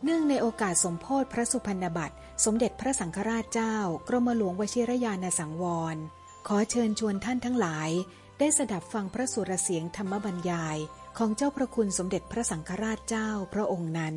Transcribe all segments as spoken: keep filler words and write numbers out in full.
เนื่องในโอกาสสมโภชพระสุพรรณบัตรสมเด็จพระสังฆราชเจ้ากรมหลวงวชิรยานสังวรขอเชิญชวนท่านทั้งหลายได้สดับฟังพระสุรเสียงธรรมบรรยายของเจ้าพระคุณสมเด็จพระสังฆราชเจ้าพระองค์นั้น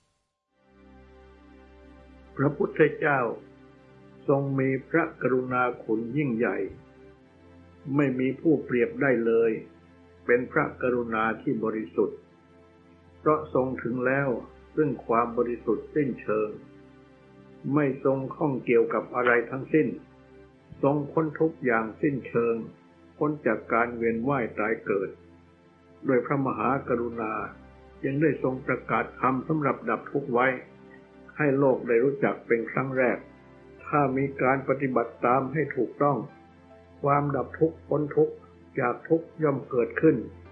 พระพุทธเจ้าทรงมีพระกรุณาคุณยิ่งใหญ่ไม่มีผู้เปรียบได้เลยเป็นพระกรุณาที่บริสุทธิ์เพราะทรงถึงแล้วซึ่งความบริสุทธิ์สิ้นเชิงไม่ทรงข้องเกี่ยวกับอะไรทั้งสิ้นทรงพ้นทุกอย่างสิ้นเชิงพ้นจากการเวียนว่ายตายเกิดโดยพระมหากรุณายังได้ทรงประกาศธรรมสำหรับดับทุกข์ไว้ให้โลกได้รู้จักเป็นครั้งแรกถ้ามีการปฏิบัติตามให้ถูกต้องความดับทุกข์พ้นทุกข์จากทุกข์ย่อมเกิดขึ้น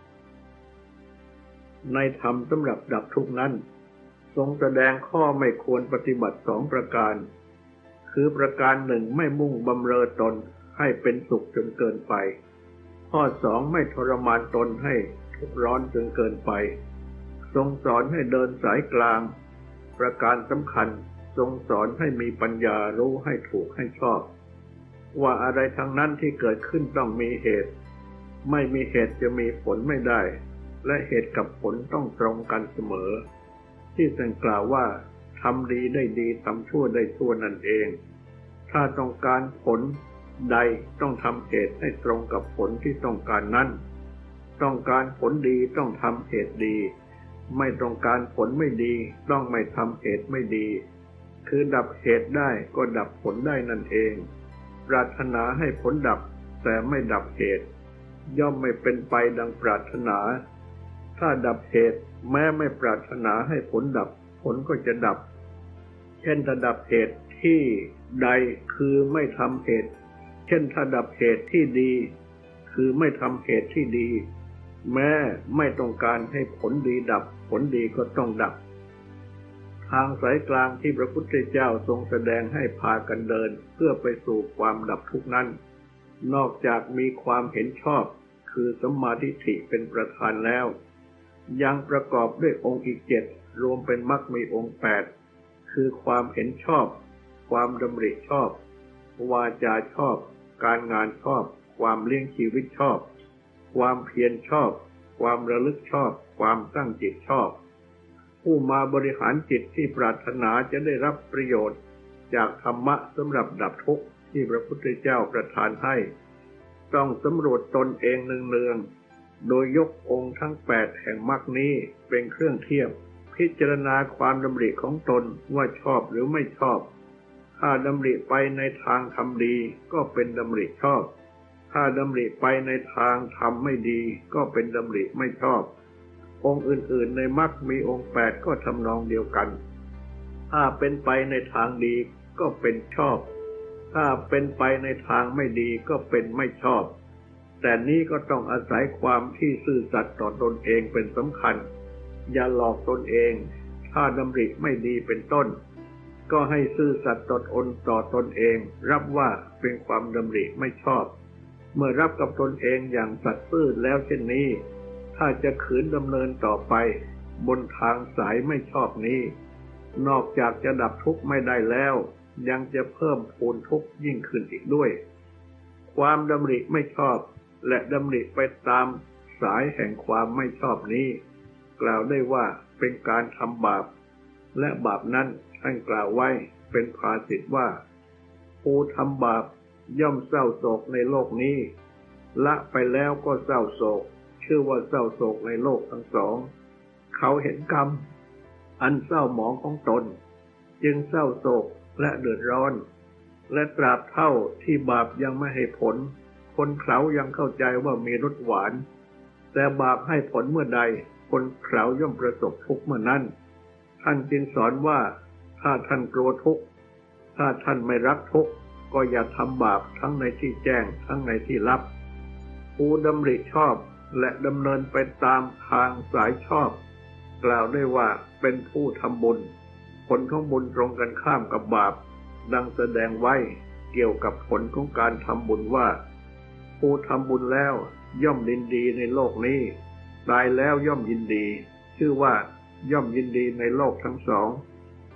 ในธรรมสำหรับดับทุกข์นั้นทรงแสดงข้อไม่ควรปฏิบัติสองประการคือประการหนึ่งไม่มุ่งบำเรอตนให้เป็นสุขจนเกินไปข้อสองไม่ทรมานตนให้ทุกข์ร้อนจนเกินไปทรงสอนให้เดินสายกลางประการสำคัญทรงสอนให้มีปัญญารู้ให้ถูกให้ชอบว่าอะไรทั้งนั้นที่เกิดขึ้นต้องมีเหตุไม่มีเหตุจะมีผลไม่ได้และเหตุกับผลต้องตรงกันเสมอที่ทรงกล่าวว่าทำดีได้ดีทำชั่วได้ชั่วนั่นเองถ้าต้องการผลใดต้องทำเหตุให้ตรงกับผลที่ต้องการนั้นต้องการผลดีต้องทำเหตุดีไม่ต้องการผลไม่ดีต้องไม่ทำเหตุไม่ดีคือดับเหตุได้ก็ดับผลได้นั่นเองปรารถนาให้ผลดับแต่ไม่ดับเหตุย่อมไม่เป็นไปดังปรารถนาถ้าดับเหตุแม้ไม่ปรารถนาให้ผลดับผลก็จะดับเช่นถ้าดับเหตุที่ใดคือไม่ทำเหตุเช่นถ้าดับเหตุที่ดีคือไม่ทำเหตุที่ดีแม้ไม่ต้องการให้ผลดีดับผลดีก็ต้องดับทางสายกลางที่พระพุทธเจ้าทรงแสดงให้พากันเดินเพื่อไปสู่ความดับทุกข์นั้นนอกจากมีความเห็นชอบคือสัมมาทิฏฐิเป็นประธานแล้วยังประกอบด้วยองค์อีกเจ็ดรวมเป็นมรรคมีองค์แปดคือความเห็นชอบความดำริชอบวาจาชอบการงานชอบความเลี้ยงชีวิตชอบความเพียรชอบความระลึกชอบความตั้งจิตชอบผู้มาบริหารจิตที่ปรารถนาจะได้รับประโยชน์จากธรรมะสำหรับดับทุกข์ที่พระพุทธเจ้าประทานให้ต้องสำรวจตนเองเนืองๆโดยยกองค์ทั้งแปดแห่งมรรคนี้เป็นเครื่องเทียบพิจารณาความดำริของตนว่าชอบหรือไม่ชอบถ้าดำริไปในทางทำดีก็เป็นดำริชอบถ้าดำริไปในทางทำไม่ดีก็เป็นดำริไม่ชอบองค์อื่นๆในมรรคมีองค์แปดก็ทำนองเดียวกันถ้าเป็นไปในทางดีก็เป็นชอบถ้าเป็นไปในทางไม่ดีก็เป็นไม่ชอบแต่นี้ก็ต้องอาศัยความที่ซื่อสัตย์ต่อตนเองเป็นสำคัญอย่าหลอกตนเองถ้าดำริไม่ดีเป็นต้นก็ให้ซื่อสัตย์ต่อตนต่อตนเองรับว่าเป็นความดำริไม่ชอบเมื่อรับกับตนเองอย่างสัตย์ซื่อแล้วเช่นนี้ถ้าจะขืนดำเนินต่อไปบนทางสายไม่ชอบนี้นอกจากจะดับทุกข์ไม่ได้แล้วยังจะเพิ่มพูนทุกข์ยิ่งขึ้นอีกด้วยความดำริไม่ชอบและดำริไปตามสายแห่งความไม่ชอบนี้กล่าวได้ว่าเป็นการทำบาปและบาปนั้นท่านกล่าวไว้เป็นภาษิตว่าผู้ทำบาปย่อมเศร้าโศกในโลกนี้ละไปแล้วก็เศร้าโศกชื่อว่าเศร้าโศกในโลกทั้งสองเขาเห็นกรรมอันเศร้าหมองของตนจึงเศร้าโศกและเดือดร้อนและตราบเท่าที่บาปยังไม่ให้ผลคนเขายังเข้าใจว่ามีรสหวานแต่บาปให้ผลเมื่อใดคนเขาย่อมประสบทุกข์เมื่อนั้นท่านจึงสอนว่าถ้าท่านกลัวทุกข์ถ้าท่านไม่รักทุกข์ก็อย่าทำบาปทั้งในที่แจ้งทั้งในที่ลับผู้ดำริชอบและดำเนินไปตามทางสายชอบกล่าวได้ว่าเป็นผู้ทำบุญผลของบุญตรงกันข้ามกับบาปดังแสดงไว้เกี่ยวกับผลของการทำบุญว่าผู้ทำบุญแล้วย่อมยินดีในโลกนี้ตายแล้วย่อมยินดีชื่อว่าย่อมยินดีในโลกทั้งสอง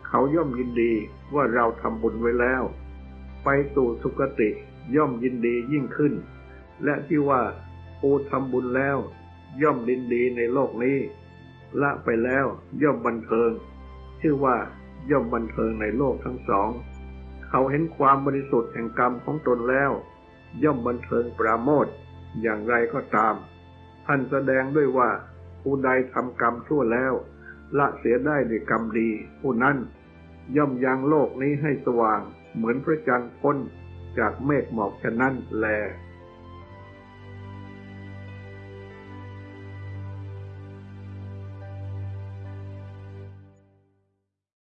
เขาย่อมยินดีว่าเราทำบุญไว้แล้วไปสู่สุคติย่อมยินดียิ่งขึ้นและที่ว่าผู้ทำบุญแล้วย่อมยินดีในโลกนี้ละไปแล้วย่อมบันเทิงชื่อว่าย่อมบันเทิงในโลกทั้งสองเขาเห็นความบริสุทธิ์แห่งกรรมของตนแล้วย่อมบันเทิงปราโมทย์อย่างไรก็ตามท่านแสดงด้วยว่าผู้ใดทำกรรมชั่วแล้วละเสียได้ด้วยกรรมดีผู้นั้นย่อมยังโลกนี้ให้สว่างเหมือนพระจันทร์พ้นจากเมฆหมอกฉะนั้นแล